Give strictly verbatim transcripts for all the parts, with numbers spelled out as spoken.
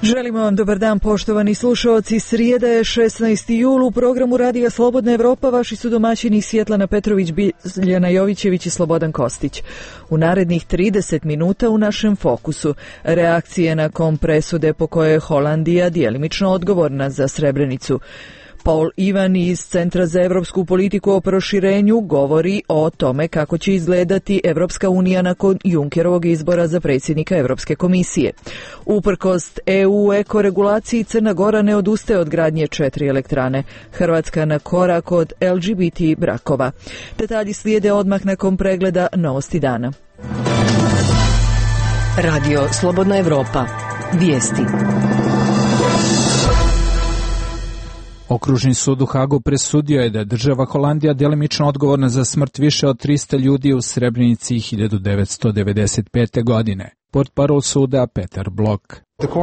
Želimo vam dobar dan, poštovani slušaoci. Srijeda je šesnaesti jul. U programu Radija Slobodna Evropa vaši su domaćini Svjetlana Petrović, Biljana Jovićević i Slobodan Kostić. U narednih trideset minuta u našem fokusu reakcije nakon presude po kojoj je Holandija djelimično odgovorna za Srebrenicu. Paul Ivan iz Centra za evropsku politiku o proširenju govori o tome kako će izgledati Evropska unija nakon Junckerovog izbora za predsjednika Evropske komisije. Uprkos E U ekoregulaciji, Crna Gora ne odustaje od gradnje četiri elektrane. Hrvatska na korak od L G B T brakova. Detalji slijede odmah nakon pregleda novosti dana. Radio Slobodna Evropa. Vijesti. Okružni sud u Hagu presudio je da je država Holandija djelimično odgovorna za smrt više od trista ljudi u Srebrenici hiljadu devetsto devedeset pete. godine. Portparol suda Petar Blok.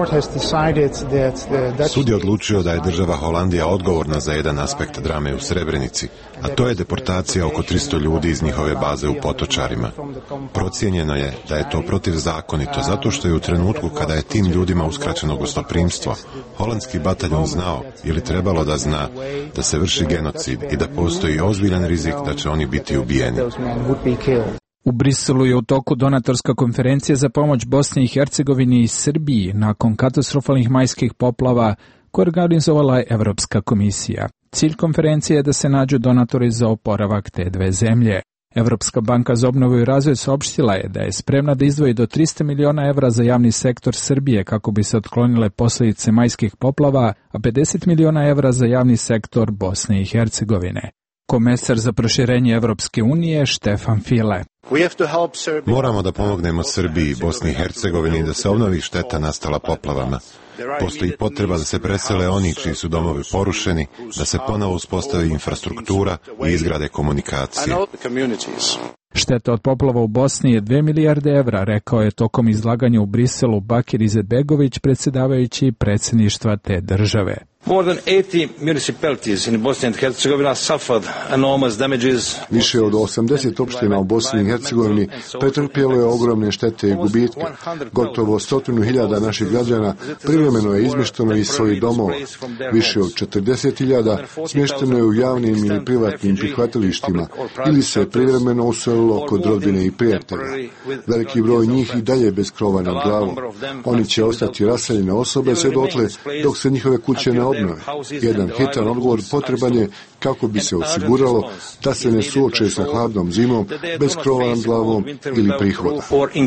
Sud je odlučio da je država Holandija odgovorna za jedan aspekt drame u Srebrenici, a to je deportacija oko tristo ljudi iz njihove baze u Potočarima. Procijenjeno je da je to protivzakonito zato što je u trenutku kada je tim ljudima uskraćeno gostoprimstvo, holandski bataljon znao ili trebalo da zna da se vrši genocid i da postoji ozbiljan rizik da će oni biti ubijeni. U Briselu je u toku donatorska konferencija za pomoć Bosni i Hercegovini i Srbiji nakon katastrofalnih majskih poplava koju organizovala je Evropska komisija. Cilj konferencije je da se nađu donatori za oporavak te dve zemlje. Evropska banka za obnovu i razvoj saopštila je da je spremna da izdvoji do trista miliona evra za javni sektor Srbije kako bi se otklonile posljedice majskih poplava, a pedeset miliona evra za javni sektor Bosne i Hercegovine. Komesar za proširenje Evropske unije Štefan File. Moramo da pomognemo Srbiji i Bosni i Hercegovini da se obnovi šteta nastala poplavama. Postoji potreba da se presele oni čiji su domovi porušeni, da se ponovo uspostavi infrastruktura i izgrade komunikacije. Šteta od poplava u Bosni je dve milijarde evra, rekao je tokom izlaganja u Briselu Bakir Izetbegović, predsjedavajući predsjedništva te države. More than eighty municipalities in Bosnia and Herzegovina suffered enormous damages. Više od osamdeset opština u Bosni i Hercegovini pretrpjelo je ogromne štete i gubitke. Gotovo stotinu hiljada naših građana privremeno je izmješteno iz svojih domova. Više od četrdeset hiljada smješteno je u javnim ili privatnim prihvatilištima ili se privremeno uselilo kod rodbine i prijatelja. Veliki broj njih i dalje bez krova nad glavom. Oni će ostati raseljene osobe sve dotle dok se njihove kuće ne obnove. Jedan hitan odgovor potreban je kako bi se osiguralo da se ne suoče sa hladnom zimom bez krova nad glavom ili prihoda.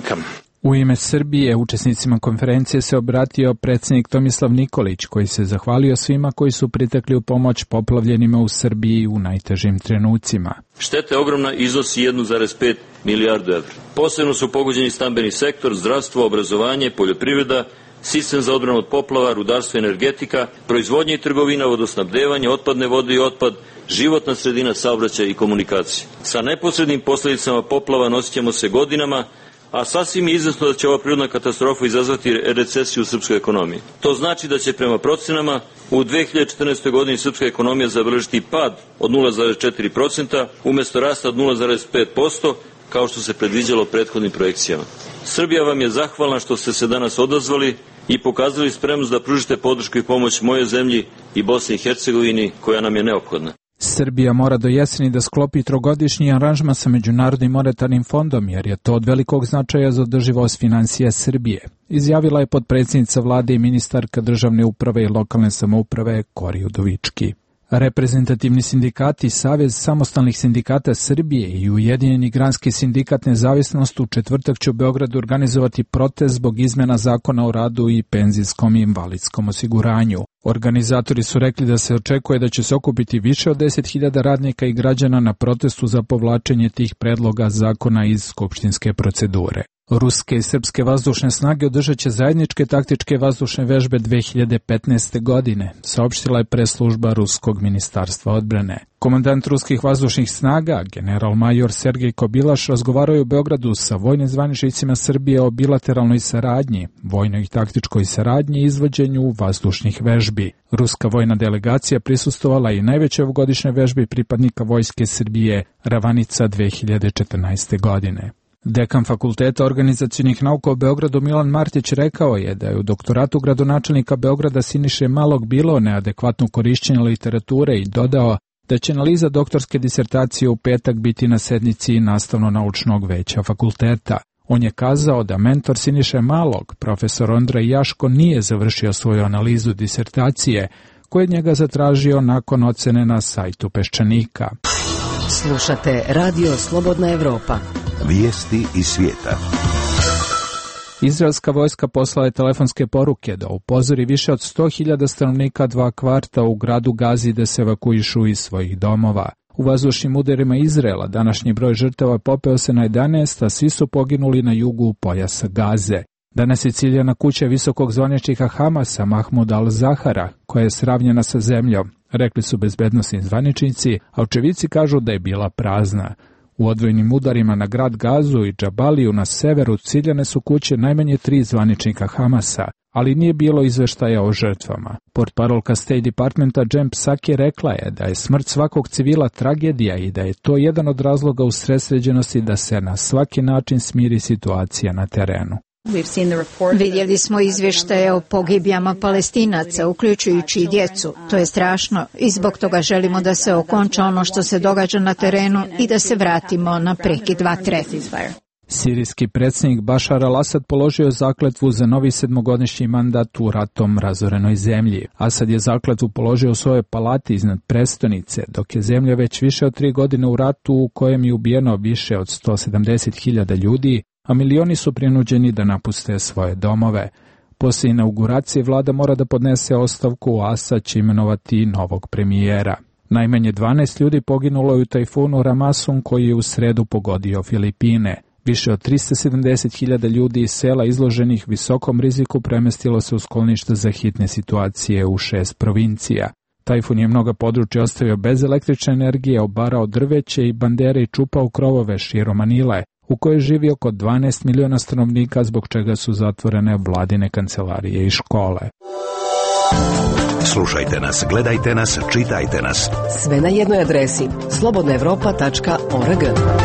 U ime Srbije učesnicima konferencije se obratio predsjednik Tomislav Nikolić, koji se zahvalio svima koji su pritekli u pomoć poplavljenima u Srbiji u najtežim trenucima. Šteta je ogromna, iznosi jedan zarez pet milijardu evra. Posebno su pogođeni stambeni sektor, zdravstvo, obrazovanje, poljoprivreda, sistem za odbranu od poplava, rudarstvo i energetika, proizvodnja i trgovina, vodosnabdevanje, otpadne vode i otpad, životna sredina, saobraćaj i komunikacije. Sa neposrednim posljedicama poplava nosit ćemo se godinama, a sasvim je izvjesno da će ova prirodna katastrofa izazvati recesiju u srpskoj ekonomiji. To znači da će prema procenama u dve hiljade četrnaestoj. godini srpska ekonomija zabeležiti pad od nula zarez četiri posto umjesto rasta od nula zarez pet posto, kao što se predviđalo prethodnim projekcijama. Srbija vam je zahvalna što ste se danas odazvali i pokazali spremnost da pružite podršku i pomoć moje zemlji i Bosni i Hercegovini, koja nam je neophodna. Srbija mora do jeseni da sklopi trogodišnji aranžman sa Međunarodnim monetarnim fondom, jer je to od velikog značaja za održivost financija Srbije, izjavila je potpredsjednica vlade i ministarka državne uprave i lokalne samouprave Kori Udovički. Reprezentativni sindikati, Savez samostalnih sindikata Srbije i Ujedinjeni granski sindikat Nezavisnost u četvrtak će u Beogradu organizovati protest zbog izmjena zakona o radu i penzijskom i invalidskom osiguranju. Organizatori su rekli da se očekuje da će se okupiti više od deset hiljada radnika i građana na protestu za povlačenje tih predloga zakona iz skupštinske procedure. Ruske i srpske vazdušne snage održat će zajedničke taktičke vazdušne vežbe dve hiljade petnaeste. godine, saopštila je preslužba Ruskog ministarstva odbrane. Komandant ruskih vazdušnih snaga, general major Sergej Kobilaš, razgovarao je u Beogradu sa vojnim zvaničnicima Srbije o bilateralnoj saradnji, vojnoj i taktičkoj saradnji i izvođenju vazdušnih vežbi. Ruska vojna delegacija prisustvovala i najvećoj ovogodišnjoj vežbi pripadnika vojske Srbije Ravanica dve hiljade četrnaeste. godine. Dekan Fakulteta organizacionih nauka u Beogradu Milan Martić rekao je da je u doktoratu gradonačelnika Beograda Siniše Malog bilo neadekvatno korišćenje literature i dodao da će analiza doktorske disertacije u petak biti na sednici nastavno-naučnog veća fakulteta. On je kazao da mentor Siniše Malog, profesor Ondrej Jaško, nije završio svoju analizu disertacije, koju je njega zatražio nakon ocene na sajtu Peščanika. Slušate Radio Slobodna Evropa. Vijesti iz svijeta. Izraelska vojska poslala je telefonske poruke da upozori više od sto hiljada stanovnika dva kvarta u gradu Gazi da se evakuišu iz svojih domova. U vazdušnim udarima Izraela današnji broj žrtava popeo se na jedanaest, a svi su poginuli na jugu pojasa Gaze. Danas je ciljana kuća visokog zvaničnika Hamasa Mahmuda al-Zahara, koja je sravnjena sa zemljom, rekli su bezbednosni zvaničnici, a očevici kažu da je bila prazna. U odvojnim udarima na grad Gazu i Džabaliju na severu ciljane su kuće najmanje tri zvaničnika Hamasa, ali nije bilo izveštaja o žrtvama. Portparolka State Departmenta Jen Psaki rekla je da je smrt svakog civila tragedija i da je to jedan od razloga usredsređenosti da se na svaki način smiri situacija na terenu. Vidjeli smo izvještaje o pogibijama Palestinaca, uključujući i djecu. To je strašno i zbog toga želimo da se okonča ono što se događa na terenu i da se vratimo na prekid vatre. Sirijski predsjednik Bašar al-Asad položio zakletvu za novi sedmogodišnji mandat u ratom razorenoj zemlji. Asad je zakletvu položio u svojoj palati iznad prestonice, dok je zemlja već više od tri godine u ratu u kojem je ubijeno više od sto sedamdeset hiljada ljudi, a milioni su prinuđeni da napuste svoje domove. Poslije inauguracije vlada mora da podnese ostavku, a Asad će imenovati novog premijera. Najmanje dvanaest ljudi poginulo je u tajfunu Ramasun koji je u sredu pogodio Filipine. Više od trista sedamdeset hiljada ljudi iz sela izloženih visokom riziku premestilo se u skloništa za hitne situacije u šest provincija. Tajfun je mnoga područja ostavio bez električne energije, obarao drveće i bandere i čupao krovove širom Manile, u kojoj živi oko dvanaest miliona stanovnika, zbog čega su zatvorene vladine kancelarije i škole. Slušajte nas, gledajte nas, čitajte nas. Sve na jednoj adresi slobodna evropa tačka org.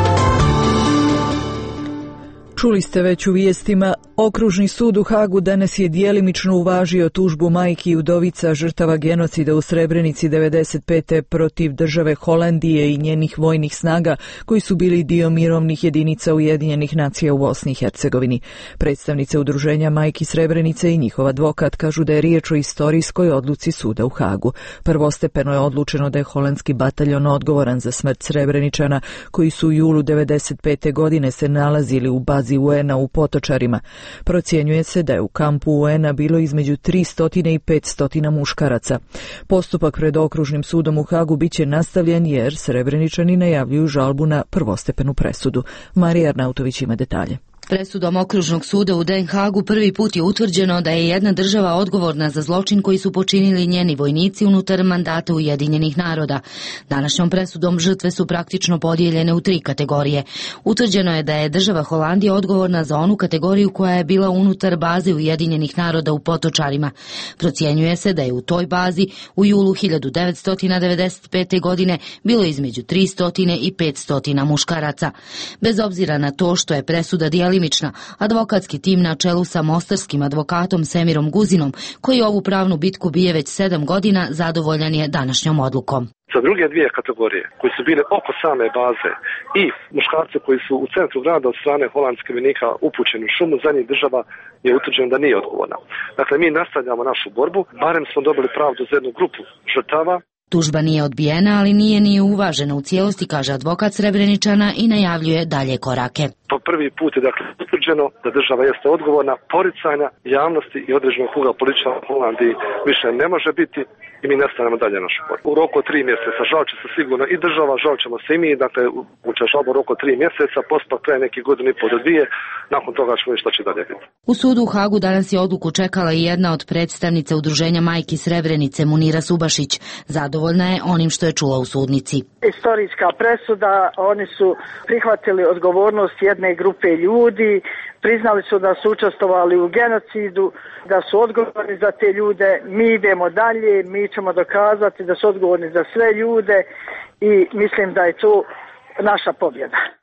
Čuli ste već u vijestima, Okružni sud u Hagu danas je djelimično uvažio tužbu majki i udovica žrtava genocida u Srebrenici devedeset pete protiv države Holandije i njenih vojnih snaga koji su bili dio mirovnih jedinica Ujedinjenih nacija u Bosni i Hercegovini. Predstavnice udruženja Majki Srebrenice i njihov advokat kažu da je riječ o istorijskoj odluci suda u Hagu. Prvostepeno je odlučeno da je holandski bataljon odgovoran za smrt Srebreničana koji su u julu devedeset pete godine se nalazili u bazi U N-a u Potočarima. Procjenjuje se da je u kampu U N-a bilo između tristo i petsto muškaraca. Postupak pred Okružnim sudom u Hagu biće nastavljen jer Srebreničani najavljuju žalbu na prvostepenu presudu. Marija Arnautović ima detalje. Presudom Okružnog suda u Den Haagu prvi put je utvrđeno da je jedna država odgovorna za zločin koji su počinili njeni vojnici unutar mandata Ujedinjenih naroda. Današnjom presudom žrtve su praktično podijeljene u tri kategorije. Utvrđeno je da je država Holandija odgovorna za onu kategoriju koja je bila unutar baze Ujedinjenih naroda u Potočarima. Procjenjuje se da je u toj bazi u julu hiljadu devetsto devedeset pete. godine bilo između tristo i petsto muškaraca. Bez obzira na to što je presuda dijelimična, advokatski tim na čelu sa mostarskim advokatom Semirom Guzinom, koji ovu pravnu bitku bije već sedam godina, zadovoljan je današnjom odlukom. Za druge dvije kategorije, koji su bile oko same baze i muškarce koji su u centru grada od strane holandskih vojnika upućeni u šumu, za njih država je utvrđena da nije odgovorna. Dakle, mi nastavljamo našu borbu, barem smo dobili pravdu za jednu grupu žrtava. Tužba nije odbijena, ali nije ni uvažena u cijelosti, kaže advokat Srebreničana i najavljuje dalje korake. Po prvi put je dakle utvrđeno da država jeste odgovorna, poricanja javnosti i određenog kruga političara u Holandiji više ne može biti i mi nastavljamo dalje našu borbu. U roku tri mjeseca žal će se sigurno i država, žal ćemo se i mi, dakle uče žalbu u roku tri mjeseca, postupak traje neki godinu i pol do dvije, nakon toga ćemo vidjeti što će dalje biti. U sudu u Hagu danas je odluku čekala i jedna od predstavnica udruženja Majki Srebrenice, Munira Subašić. Zadovoljna je onim što je čula u sudnici. Istorijska presuda, oni su prihvatili odgovornost jedne grupe ljudi, priznali su da su učestvovali u genocidu, da su odgovorni za te ljude, mi idemo dalje, mi ćemo dokazati da su odgovorni za sve ljude i mislim da je to naša pobjeda.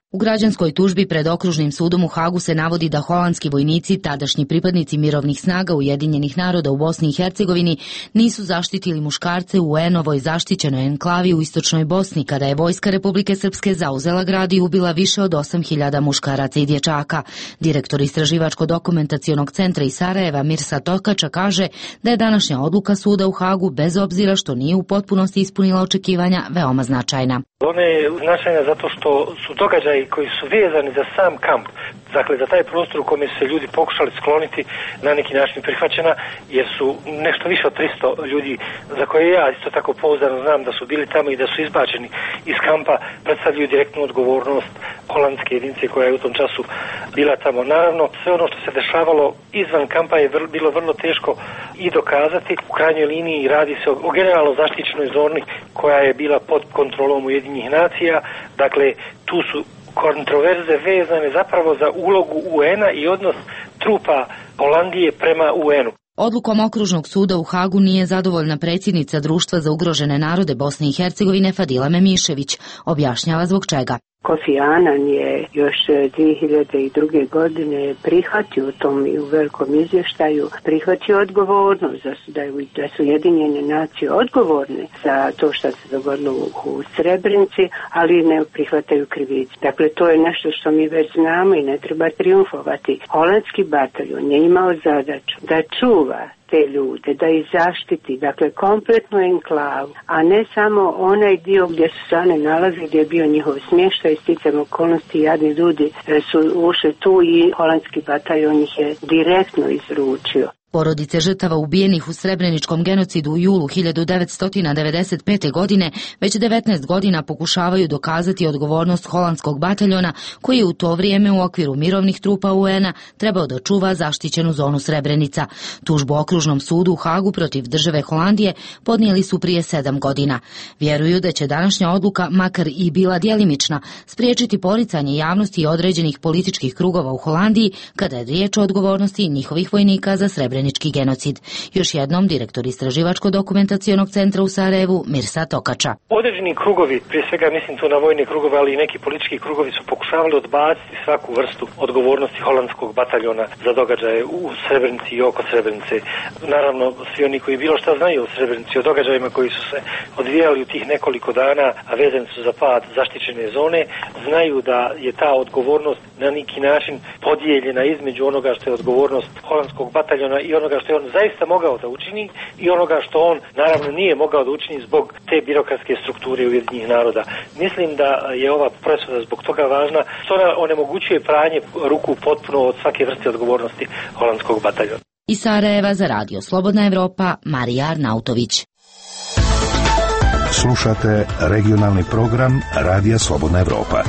U građanskoj tužbi pred okružnim sudom u Hagu se navodi da holandski vojnici, tadašnji pripadnici mirovnih snaga Ujedinjenih naroda u Bosni i Hercegovini, nisu zaštitili muškarce u U N-ovoj zaštićenoj enklavi u istočnoj Bosni, kada je vojska Republike Srpske zauzela grad i ubila više od osam hiljada muškaraca i dječaka. Direktor Istraživačko-dokumentacionog centra iz Sarajeva Mirsa Tokača kaže da je današnja odluka suda u Hagu, bez obzira što nije u potpunosti ispunila očekivanja, veoma značajna. Ona je značajna zato što su događaji koji su vezani za sam kamp, dakle za taj prostor u kome su se ljudi pokušali skloniti, na neki način prihvaćena, jer su nešto više od tristo ljudi za koje ja isto tako pouzdano znam da su bili tamo i da su izbačeni iz kampa, predstavljaju direktnu odgovornost holandske jedinice koja je u tom času bila tamo. Naravno, sve ono što se dešavalo izvan kampa je vrlo, bilo vrlo teško i dokazati. U krajnjoj liniji radi se o, o generalno zaštićenoj zoni koja je bila pod kontrolom Ujedinjenih nacija, dakle tu su kontroverze vezane zapravo za ulogu U N-a i odnos trupa Holandije prema U N-u. Odlukom okružnog suda u Hagu nije zadovoljna predsjednica Društva za ugrožene narode Bosne i Hercegovine Fadila Memišević. Objašnjava zbog čega. Kofi Annan je još dvije hiljade druge. godine prihvatio u tom i u velikom izvještaju, prihvatio odgovornost da su, da su Ujedinjene nacije odgovorne za to što se dogodilo u Srebrenici, ali ne prihvataju krivicu. Dakle, to je nešto što mi već znamo i ne treba triumfovati. Holandski bataljon je imao zadaću da čuva te ljude, da ih zaštiti, dakle kompletnu enklavu, a ne samo onaj dio gdje su se one nalazi, gdje je bio njihov smještaj, sticajem okolnosti, jadni ljudi su ušli tu i holandski bataljon ih je direktno izručio. Porodice žrtava ubijenih u Srebreničkom genocidu u julu hiljadu devetsto devedeset pete. godine već devetnaest godina pokušavaju dokazati odgovornost holandskog bataljona koji je u to vrijeme u okviru mirovnih trupa U N-a trebao da čuva zaštićenu zonu Srebrenica. Tužbu okružnom sudu u Hagu protiv države Holandije podnijeli su prije sedam godina. Vjeruju da će današnja odluka, makar i bila djelimična, spriječiti poricanje javnosti i određenih političkih krugova u Holandiji kada je riječ o odgovornosti njihovih vojnika za Srebrenicu. Genocid. Još jednom direktor Istraživačko-dokumentacionog centra u Sarajevu Mirsa Tokača. Određeni krugovi, prije svega mislim tu na vojne krugove, ali i neki politički krugovi su pokušavali odbaciti svaku vrstu odgovornosti holandskog bataljona za događaje u Srebrenici i oko Srebrenice. Naravno, svi oni koji bilo šta znaju o Srebrenici, o događajima koji su se odvijali u tih nekoliko dana, a vezani su za pad zaštićene zone, znaju da je ta odgovornost na neki način podijeljena između onoga što je odgovornost holandskog bataljona i onoga što je on zaista mogao da učini i onoga što on naravno nije mogao da učini zbog te birokratske strukture Ujedinjenih naroda. Mislim da je ova presuda zbog toga važna što ona onemogućuje pranje ruku potpuno od svake vrste odgovornosti holandskog bataljona. Iz Sarajeva za radio Slobodna Evropa, Marija Arnautović. Slušate regionalni program Radija Slobodna Evropa.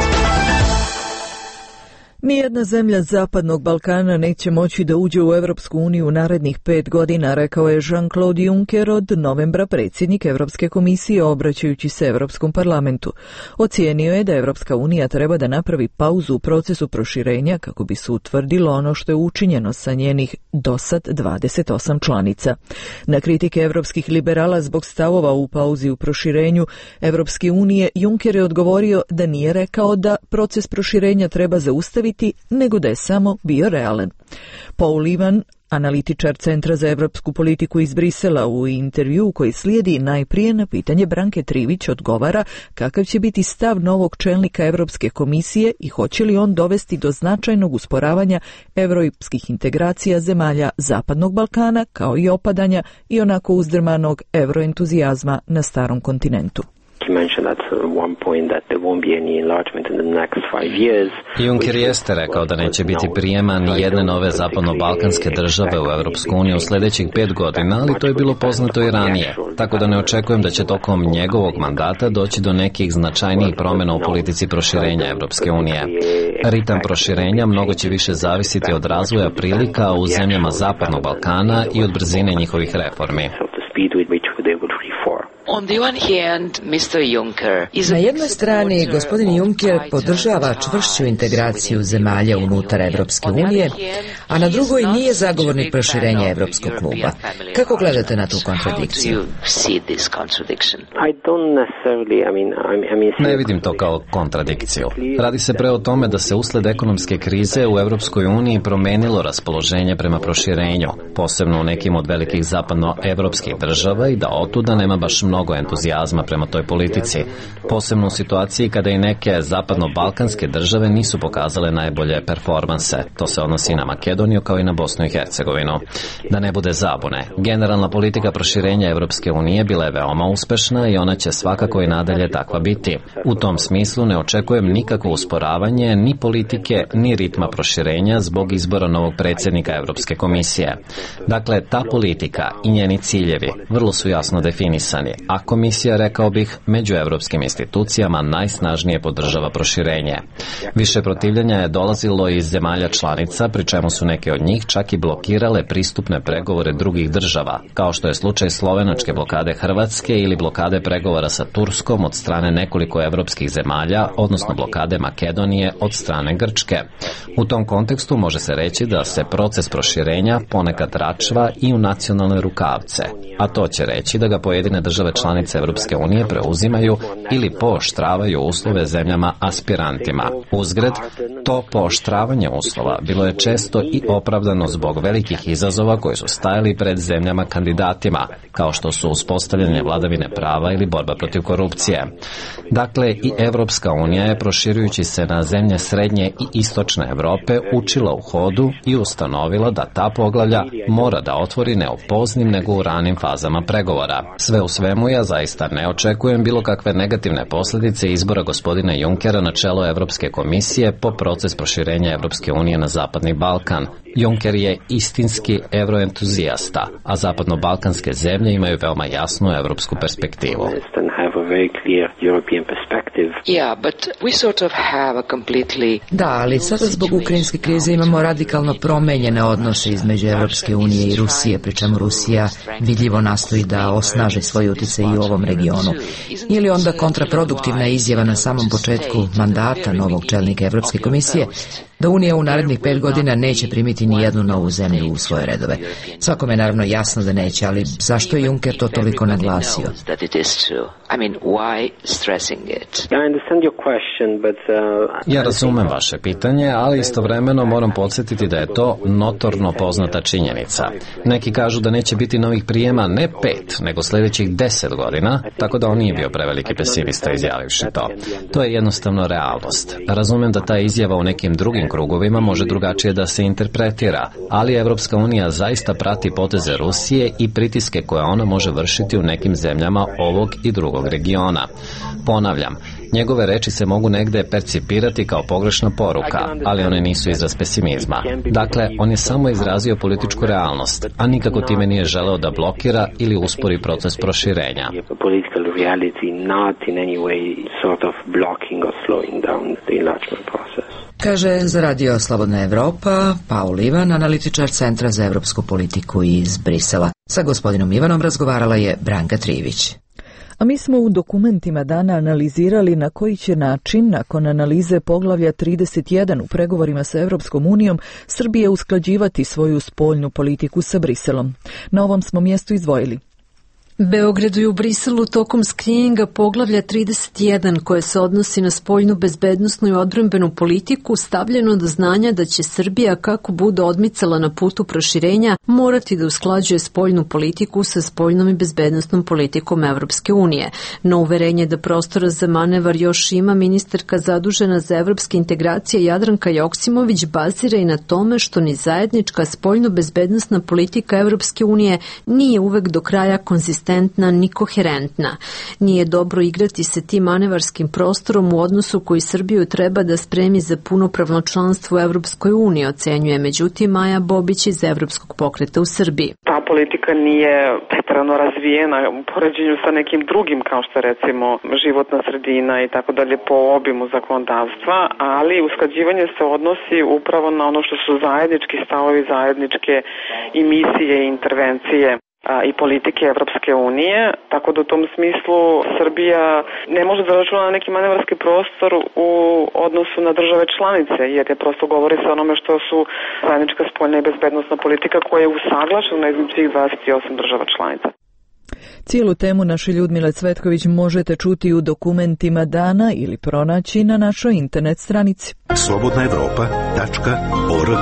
Nijedna zemlja Zapadnog Balkana neće moći da uđe u Europsku uniju u narednih pet godina, rekao je Jean-Claude Juncker od novembra, predsjednik Europske komisije, obraćajući se Europskom parlamentu. Ocijenio je da Europska unija treba da napravi pauzu u procesu proširenja kako bi se utvrdilo ono što je učinjeno sa njenih dosad dvadeset osam članica. Na kritike europskih liberala zbog stavova u pauzi u proširenju Europske unije, Juncker je odgovorio da nije rekao da proces proširenja treba zaustaviti, nego da je samo bio realan. Paul Ivan, analitičar Centra za evropsku politiku iz Brisela, u intervju koji slijedi najprije na pitanje Branke Trivić odgovara kakav će biti stav novog čelnika Europske komisije i hoće li on dovesti do značajnog usporavanja evropskih integracija zemalja Zapadnog Balkana, kao i opadanja i onako uzdrmanog euroentuzijazma na starom kontinentu. Juncker jeste rekao da neće biti prijema ni jedne nove zapadno-balkanske države u Europsku uniju u sljedećih pet godina, ali to je bilo poznato i ranije, tako da ne očekujem da će tokom njegovog mandata doći do nekih značajnijih promjena u politici proširenja Europske unije. Ritam proširenja mnogo će više zavisiti od razvoja prilika u zemljama Zapadnog Balkana i od brzine njihovih reformi. Na jednoj strani, gospodin Juncker podržava čvršću integraciju zemalja unutar Evropske unije, a na drugoj nije zagovornik proširenja Evropskog kluba. Kako gledate na tu kontradikciju? Ne vidim to kao kontradikciju. Radi se pre o tome da se usled ekonomske krize u Evropskoj uniji promenilo raspoloženje prema proširenju, posebno u nekim od velikih zapadnoevropskih država, i da otuda nema baš mnogo entuzijazma prema toj politici, posebno u situaciji kada i neke zapadno-balkanske države nisu pokazale najbolje performanse. To se odnosi na Makedoniju kao i na Bosnu i Hercegovinu. Da ne bude zabune, generalna politika proširenja Evropske unije bila je veoma uspešna i ona će svakako i nadalje takva biti. U tom smislu ne očekujem nikakvo usporavanje ni politike ni ritma proširenja zbog izbora novog predsjednika Evropske komisije. Dakle, ta politika i njeni ciljevi vrlo su jasno definisani, a komisija, rekao bih, među evropskim institucijama najsnažnije podržava proširenje. Više protivljenja je dolazilo iz zemalja članica, pri čemu su neke od njih čak i blokirale pristupne pregovore drugih država, kao što je slučaj slovenačke blokade Hrvatske ili blokade pregovora sa Turskom od strane nekoliko evropskih zemalja, odnosno blokade Makedonije od strane Grčke. U tom kontekstu može se reći da se proces proširenja ponekad račva i u nacionalne rukavce, a to će reći da ga pojedine države članice Evropske unije preuzimaju ili pooštravaju uslove zemljama aspirantima. Uzgred, to pooštravanje uslova bilo je često i opravdano zbog velikih izazova koji su stajali pred zemljama kandidatima, kao što su uspostavljanje vladavine prava ili borba protiv korupcije. Dakle, i Evropska unija je, proširujući se na zemlje srednje i istočne Evrope, učila u hodu i ustanovila da ta poglavlja mora da otvori ne u poznim nego u ranim fazama pregovora. Sve u svemu, ja zaista ne očekujem bilo kakve negativne posljedice izbora gospodina Junckera na čelo Evropske komisije po proces proširenja Evropske unije na Zapadni Balkan. Juncker je istinski evroentuzijasta, a zapadno-balkanske zemlje imaju veoma jasnu evropsku perspektivu. Da, ali sada zbog ukrajinske krize imamo radikalno promenjene odnose između Evropske unije i Rusije, pri čemu Rusija vidljivo nastoji da osnaži svoj utjecaj i u ovom regionu. Je li onda kontraproduktivna izjava na samom početku mandata novog čelnika Evropske komisije da Unija u narednih pet godina neće primiti ni jednu novu zemlju u svoje redove? Svakome je naravno jasno da neće, ali zašto je Juncker to toliko naglasio? Ja razumem vaše pitanje, ali istovremeno moram podsjetiti da je to notorno poznata činjenica. Neki kažu da neće biti novih prijema ne pet, nego sljedećih deset godina, tako da on nije bio preveliki pesimista izjavivši to. To je jednostavno realnost. Razumem da ta izjava u nekim drugim krugovima može drugačije da se interpretira, ali Evropska unija zaista prati poteze Rusije i pritiske koje ona može vršiti u nekim zemljama ovog i drugog regiona. Ponavljam, njegove reči se mogu negde percipirati kao pogrešna poruka, ali one nisu izraz pesimizma. Dakle, on je samo izrazio političku realnost, a nikako time nije želeo da blokira ili uspori proces proširenja. Kaže za Radio Slobodna Evropa Paul Ivan, analitičar Centra za evropsku politiku iz Brisela. Sa gospodinom Ivanom razgovarala je Branka Trivić. A mi smo u dokumentima dana analizirali na koji će način, nakon analize poglavlja trideset jedan u pregovorima sa Evropskom unijom, Srbija usklađivati svoju spoljnu politiku sa Briselom. Na ovom smo mjestu izdvojili Beogradu i u Briselu tokom skrininga poglavlja trideset jedan koje se odnosi na spoljnu bezbednosnu i odbrambenu politiku stavljeno do znanja da će Srbija, kako bude odmicala na putu proširenja, morati da usklađuje spoljnu politiku sa spoljnom i bezbednosnom politikom Evropske unije. No uverenje da prostora za manevar još ima, ministarka zadužena za evropske integracije Jadranka Joksimović bazira i na tome što ni zajednička spoljno-bezbednosna politika Evropske unije nije uvek do kraja konzistentna ni koherentna. Nije dobro igrati se tim manevarskim prostorom u odnosu koji Srbiju treba da spremi za punopravno članstvo u Evropskoj uniji, ocenjuje međutim Maja Bobić iz Evropskog pokreta u Srbiji. Ta politika nije preterano razvijena u poređenju sa nekim drugim, kao što recimo životna sredina i tako dalje po obimu zakonodavstva, ali usklađivanje se odnosi upravo na ono što su zajednički stavovi, zajedničke i misije i intervencije. i politike Evropske unije, tako da u tom smislu Srbija ne može da računa na neki manevarski prostor u odnosu na države članice, jer je prosto govori se onome što su zajednička spoljna i bezbednosna politika koja je usaglašena između svih dvadeset osam država članica. Cijelu temu naše Ljudmile Cvetković možete čuti u dokumentima dana ili pronaći na našoj internet stranici. slobodna evropa tačka org.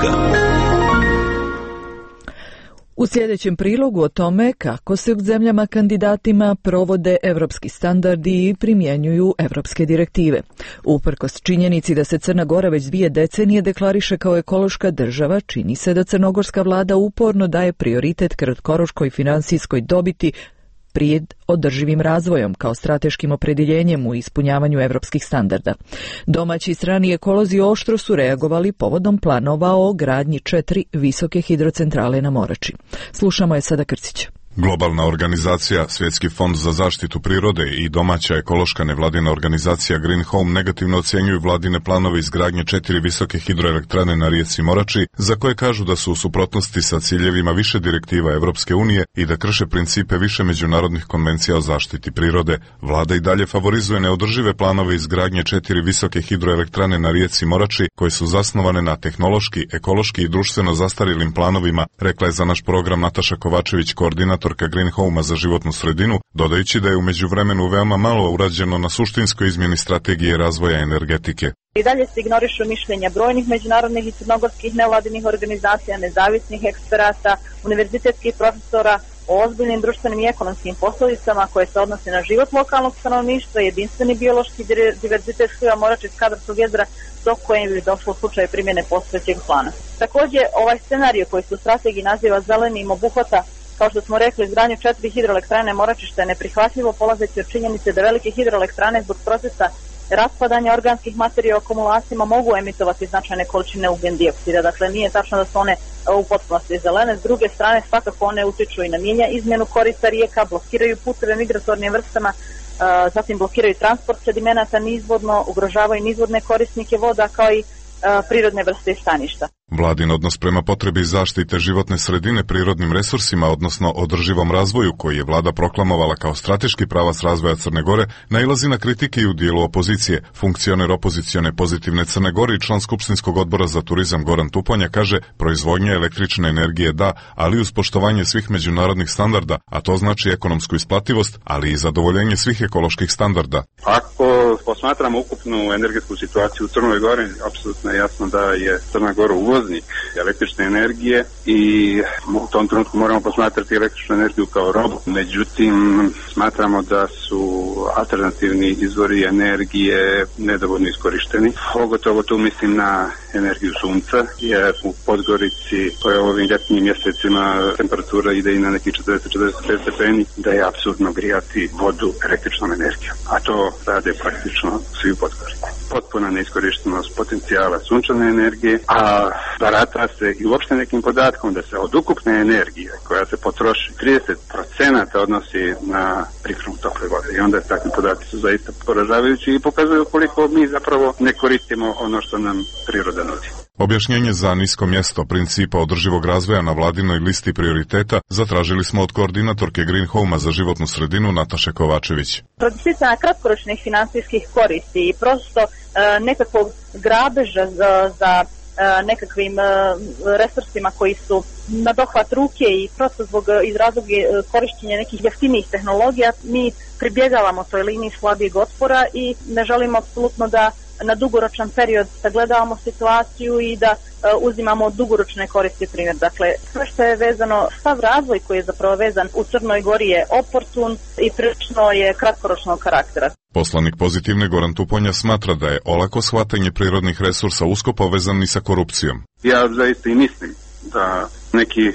U sljedećem prilogu o tome kako se u zemljama kandidatima provode evropski standardi i primjenjuju evropske direktive. Uprkos činjenici da se Crna Gora već dvije decenije deklariše kao ekološka država, čini se da crnogorska vlada uporno daje prioritet kratkoročkoj finansijskoj dobiti pred održivim razvojom kao strateškim opredjeljenjem u ispunjavanju evropskih standarda. Domaći i strani ekolozi oštro su reagovali povodom planova o gradnji četiri visoke hidrocentrale na Morači. Slušamo je sada Krcića. Globalna organizacija, Svjetski fond za zaštitu prirode i domaća ekološka nevladina organizacija Green Home negativno ocjenjuju vladine planove izgradnje četiri visoke hidroelektrane na rijeci Morači, za koje kažu da su u suprotnosti sa ciljevima više direktiva Evropske unije i da krše principe više međunarodnih konvencija o zaštiti prirode. Vlada i dalje favorizuje neodržive planove izgradnje četiri visoke hidroelektrane na rijeci Morači, koje su zasnovane na tehnološki, ekološki i društveno zastarilim planovima, rekla je za naš program Nataša Kovačević, koordinator Green Home-a za životnu sredinu, dodajući da je u međuvremenu veoma malo urađeno na suštinskoj izmjeni strategije razvoja energetike. I dalje se ignorišu mišljenja brojnih međunarodnih i crnogorskih nevladinih organizacija, nezavisnih eksperata, univerzitetskih profesora o ozbiljnim društvenim i ekonomskim posljedicama koje se odnose na život lokalnog stanovništva, jedinstveni biološki diverzitet sliva Morače i Skadarskog jezera, do kojim bi došlo u slučaju primjene postojećeg plana. Također, ovaj scenarij koji se u strategiji naziva zelenim obuhvata, kao što smo rekli, izgradnju četiri hidroelektrane Morači, što je neprihvatljivo polazeći od činjenice da velike hidroelektrane zbog procesa raspadanja organskih materija u akumulacijama mogu emitovati značajne količine ugljen dioksida. Dakle, nije tačno da su one u potpunosti zelene. S druge strane, svakako one utiču i na mijenja izmjenu korita rijeka, blokiraju puteve migratornim vrstama, zatim blokiraju transport sedimenata nizvodno, ugrožavaju nizvodne korisnike voda kao i prirodne vrste i staništa. Vladin odnos prema potrebi zaštite životne sredine prirodnim resursima, odnosno održivom razvoju, koji je vlada proklamovala kao strateški pravac razvoja Crne Gore, nailazi na kritike i u dijelu opozicije. Funkcioner opozicione Pozitivne Crne Gore i član Skupštinskog odbora za turizam Goran Tuponja kaže: proizvodnja električne energije da, ali uz poštovanje svih međunarodnih standarda, a to znači ekonomsku isplativost, ali i zadovoljenje svih ekoloških standarda. Ako posmatramo ukupnu energetsku situaciju u Crnoj Gori, apsolutno je jasno da je Crna Gora uvoznik električne energije i u tom trenutku moramo posmatrati električnu energiju kao robu. Međutim, smatramo da su alternativni izvori energije nedovoljno iskorišteni. Pogotovo tu mislim na energiju sunca, jer u Podgorici koja u ovim ljetnim mjesecima temperatura ide i na neki četrdeset do četrdeset pet stepeni, da je apsurdno grijati vodu električnom energijom. A to rade praktično svi u Podgorici. Potpuna neiskorištenost potencijala sunčane energije, a barata se i uopšte nekim podatkom da se od ukupne energije koja se potroši trideset procenata odnosi na pripremu tople vode. I onda takvi podaci su zaista poražavajući i pokazuju koliko mi zapravo ne koristimo ono što nam priroda nudi. Objašnjenje za nisko mjesto principa održivog razvoja na vladinoj listi prioriteta zatražili smo od koordinatorke Green Home-a za životnu sredinu Nataše Kovačević. Radi sticanja kratkoročnih finansijskih koristi i prosto e, nekakvog grabeža za, za e, nekakvim e, resursima koji su na dohvat ruke i prosto zbog iz razloga korištenja nekih jeftinijih tehnologija, mi pribjegavamo toj liniji slabijeg otpora i ne želimo apsolutno da na dugoročan period sagledavamo situaciju i da uh, uzimamo dugoročne koristi primjer. Dakle, sve što je vezano, sav razvoj koji je zapravo vezan u Crnoj Gori je oportun i prilično je kratkoročnog karaktera. Poslanik Pozitivne Goran Tuponja smatra da je olako shvatanje prirodnih resursa usko povezan i sa korupcijom. Ja zaista i mislim da neki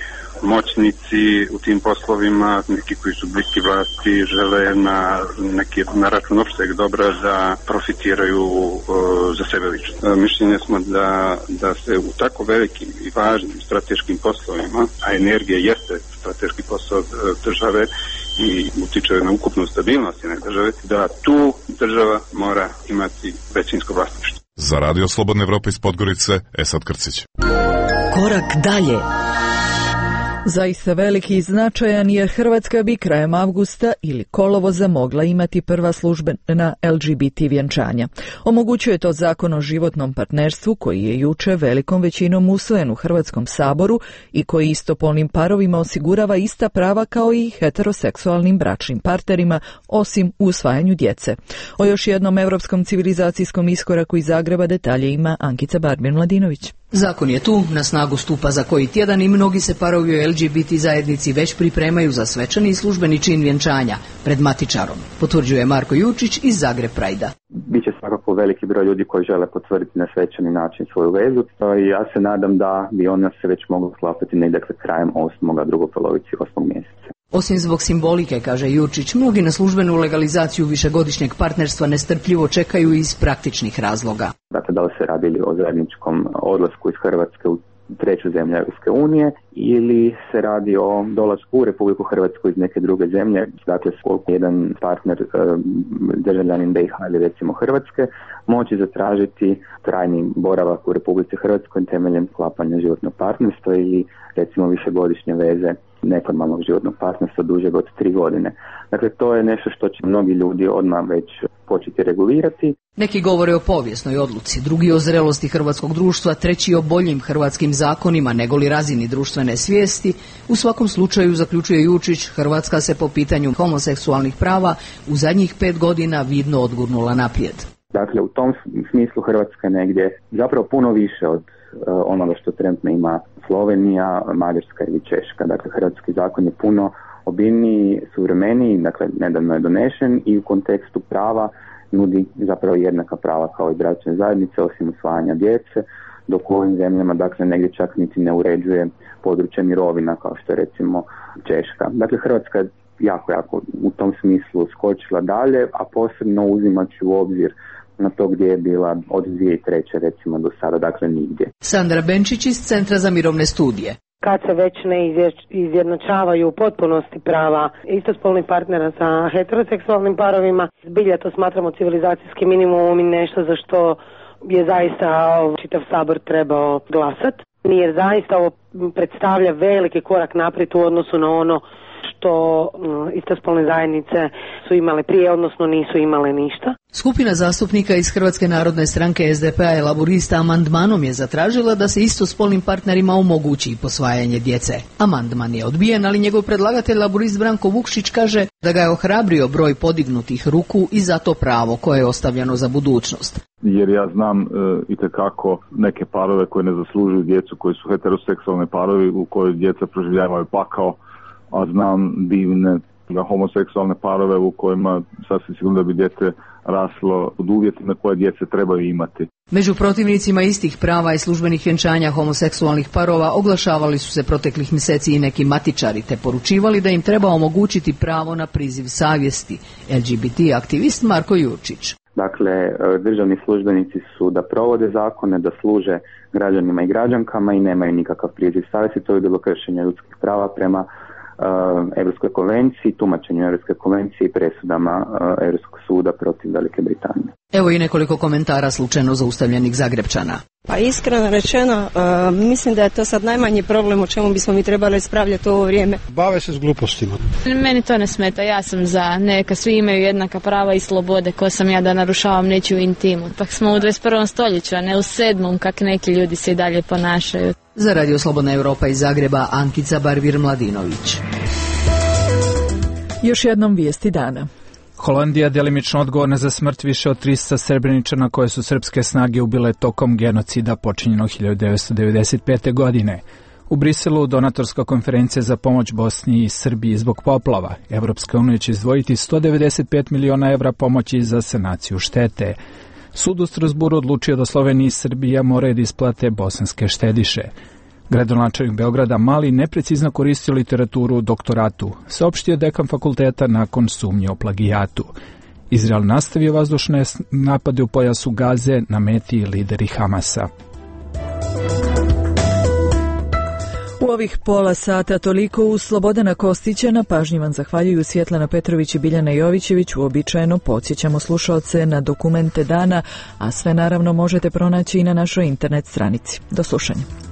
moćnici u tim poslovima, neki koji su bliski vlasti, žele na, neki, na račun opšteg dobra da profitiraju uh, za sebe lično. Mišljenje smo da, da se u tako velikim i važnim strateškim poslovima, a energija jeste strateški posao države i utiče na ukupnu stabilnost jedne države, da tu država mora imati većinsko vlasništvo. Za Radio Slobodne Evrope iz Podgorice, Esad Krcić. Korak dalje. Zaista veliki i značajan jer Hrvatska bi krajem avgusta ili kolovoza mogla imati prva službena L G B T vjenčanja. Omogućuje to Zakon o životnom partnerstvu koji je juče velikom većinom usvojen u Hrvatskom saboru i koji istopolnim parovima osigurava ista prava kao i heteroseksualnim bračnim partnerima osim u usvajanju djece. O još jednom europskom civilizacijskom iskoraku iz Zagreba detalje ima Ankica Barbin-Mladinović. Zakon je tu, na snagu stupa za koji tjedan i mnogi se parovi u L G B T zajednici već pripremaju za svečani i službeni čin vjenčanja pred matičarom, potvrđuje Marko Jurčić iz Zagreb Prajda. Biće svakako veliki broj ljudi koji žele potvrditi na svečani način svoju vezu i ja se nadam da bi ona se već mogla sklapati negdje krajem osmog, drugo polovici osmog mjeseca. Osim zbog simbolike, kaže Jurčić, mnogi na službenu legalizaciju višegodišnjeg partnerstva nestrpljivo čekaju iz praktičnih razloga. Dakle, da li se radi o zajedničkom odlasku iz Hrvatske u treću zemlju Europske unije ili se radi o dolasku u Republiku Hrvatsku iz neke druge zemlje, dakle koliko jedan partner državljanin B i H ili recimo Hrvatske moći zatražiti trajni boravak u Republici Hrvatskoj temeljem sklapanja životnog partnerstva ili recimo višegodišnje veze neformalnog životnog partnerstva dužeg od tri godine. Dakle, to je nešto što će mnogi ljudi odmah već početi regulirati. Neki govore o povijesnoj odluci, drugi o zrelosti hrvatskog društva, treći o boljim hrvatskim zakonima negoli razini društvene svijesti. U svakom slučaju, zaključuje Jurčić, Hrvatska se po pitanju homoseksualnih prava u zadnjih pet godina vidno odgurnula naprijed. Dakle, u tom smislu Hrvatska je negdje zapravo puno više od uh, onoga što trenutno ima Slovenija, Mađarska ili Češka. Dakle, hrvatski zakon je puno obiljniji, suvremeniji, dakle, nedavno je donešen i u kontekstu prava nudi zapravo jednaka prava kao i bračne zajednice, osim usvajanja djece, dok u ovim zemljama, dakle, negdje čak niti ne uređuje područje mirovina, kao što je recimo Češka. Dakle, Hrvatska je jako, jako u tom smislu skočila dalje, a posebno uzimajući u obzir na to gdje je bila od dvije tisuće treće recimo do sada, dakle nigdje. Sandra Benčić iz Centra za mirovne studije. Kad se već ne izjednačavaju u potpunosti prava istospolnih partnera sa heteroseksualnim parovima, zbilja to smatramo civilizacijskim minimumom i nešto za što je zaista čitav sabor trebao glasati. Jer zaista ovo predstavlja veliki korak naprijed u odnosu na ono što istospolne zajednice su imale prije, odnosno nisu imale ništa. Skupina zastupnika iz Hrvatske narodne stranke S D P-a i Laburista amandmanom je zatražila da se istospolnim partnerima omogući posvajanje djece. Amandman je odbijen, ali njegov predlagatelj Laburist Branko Vukšić kaže da ga je ohrabrio broj podignutih ruku i za to pravo koje je ostavljeno za budućnost. Jer ja znam e, itekako neke parove koje ne zaslužuju djecu, koji su heteroseksualni parovi u kojoj djeca proživljavaju pakao, a znam divne homoseksualne parove u kojima sasvim sigurno da bi dijete raslo od uvjetima koje djece trebaju imati. Među protivnicima istih prava i službenih vjenčanja homoseksualnih parova oglašavali su se proteklih mjeseci i neki matičari te poručivali da im treba omogućiti pravo na priziv savjesti. L G B T aktivist Marko Jurčić. Dakle, državni službenici su da provode zakone, da služe građanima i građankama i nemaju nikakav priziv savjesti. To je bilo kršenje ljudskih prava prema Europskoj konvenciji, tumačenju Europske konvencije i presudama Europskog suda protiv Velike Britanije. Evo i nekoliko komentara slučajno zaustavljenih Zagrepčana. Pa iskreno rečeno, uh, mislim da je to sad najmanji problem o čemu bismo mi trebali ispravljati u ovo vrijeme. Bave se s glupostima. Meni to ne smeta, ja sam za neka svi imaju jednaka prava i slobode, ko sam ja da narušavam nečiju intimu. Tak smo u dvadeset prvom stoljeću, a ne u sedmom kak neki ljudi se i dalje ponašaju. Za Radio Slobodna Europa iz Zagreba, Ankica Barbir-Mladinović. Još jednom vijesti dana. Holandija delimično odgovorna za smrt više od tristo Srebreničana koje su srpske snage ubile tokom genocida počinjenog hiljadu devetsto devedeset pete. godine. U Briselu donatorska konferencija za pomoć Bosni i Srbiji zbog poplava. Evropska unija će izdvojiti sto devedeset pet miliona evra pomoći za sanaciju štete. Sud u Strasburu odlučio da Slovenija i Srbija moraju da isplate bosanske štediše. Gradonačelnik Beograda Mali neprecizno koristio literaturu u doktoratu, saopštio dekan fakulteta nakon sumnje o plagijatu. Izrael nastavio vazdušne napade u pojasu Gaze na meti lideri Hamasa. U ovih pola sata toliko uz Slobodana Kostića. Na pažnji vam zahvaljuju Svjetlana Petrović i Biljana Jovićević. Uobičajeno podsjećamo slušaoce na dokumente dana, a sve naravno možete pronaći i na našoj internet stranici. Do slušanja.